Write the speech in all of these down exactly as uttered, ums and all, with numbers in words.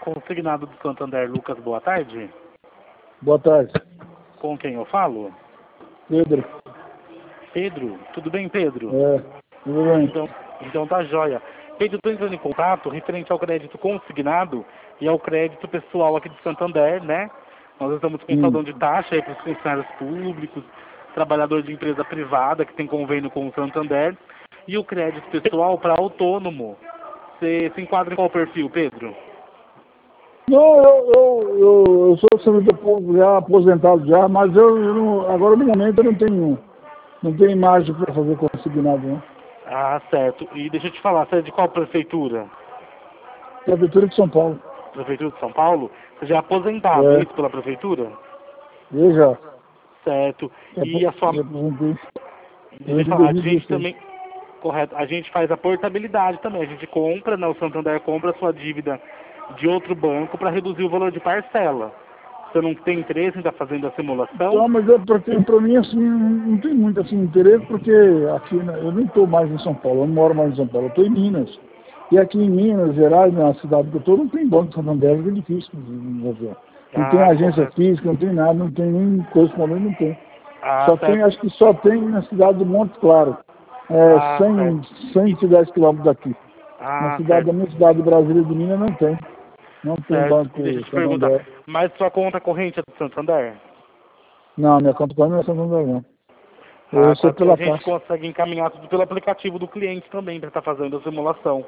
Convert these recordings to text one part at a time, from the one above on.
consignado do Santander, Lucas, boa tarde. Boa tarde. Com quem eu falo? Pedro. Pedro? Tudo bem, Pedro? É, tudo bem. Então, então tá jóia. Pedro, estou entrando em contato referente ao crédito consignado e ao crédito pessoal aqui de Santander, né? Nós estamos com Hum. saldão de taxa aí para os funcionários públicos, trabalhador de empresa privada que tem convênio com o Santander, e o crédito pessoal para autônomo. Você se enquadra em qual perfil, Pedro? Não, eu, eu, eu, eu sou servidor público já, aposentado já, mas eu, eu não, agora no momento eu não tenho, não tenho imagem para fazer consignado, não. Ah, certo. E deixa eu te falar, você é de qual prefeitura? Prefeitura de São Paulo. Prefeitura de São Paulo? Você já é aposentado, é É, isso, pela prefeitura? eu já. Certo. Eu E a sua... aposentei. Deixa eu Aposentei em falar, a gente dois mil e dezesseis. também... Correto. A gente faz a portabilidade também. A gente compra, né? O Santander compra a sua dívida de outro banco para reduzir o valor de parcela. Você não tem interesse em estar fazendo a simulação? Não, mas é porque para mim assim, não tem muito assim, interesse, porque aqui né, eu nem estou mais em São Paulo, eu não moro mais em São Paulo, eu estou em Minas. E aqui em Minas Gerais, na cidade que eu estou, não tem banco Santander, é difícil de fazer. Não tem Ah, agência correto. física, não tem nada, não tem nem correspondente, não tem. Ah, Só tem, certo. acho que só tem na cidade do Monte Claro, é, Ah, cem, certo. cento e dez quilômetros daqui. Na Ah, cidade certo. da minha cidade de Brasília de Minas não tem. Não tem Certo. banco E deixa eu te perguntar, Santander. mas sua conta corrente é do Santander? Não, minha conta corrente não é Santander, não. Eu Ah, tá. recebo Porque a pela gente Caixa. consegue encaminhar tudo pelo aplicativo do cliente também para estar fazendo a simulação.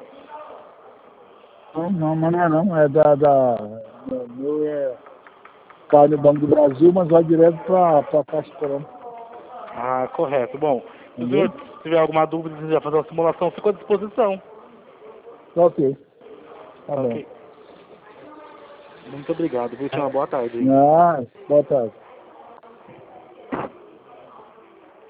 Não, não, mas não é não, é da, da, da meu é cai no Banco do Brasil, mas vai direto para a Caixa Econômica, Ah, correto. Bom, se o entendeu? senhor tiver alguma dúvida, se quiser fazer uma simulação, fico à disposição. Tá ok, tá Tá bom. ok? Muito obrigado. Vou te uma boa tarde, hein? Ah, boa tarde.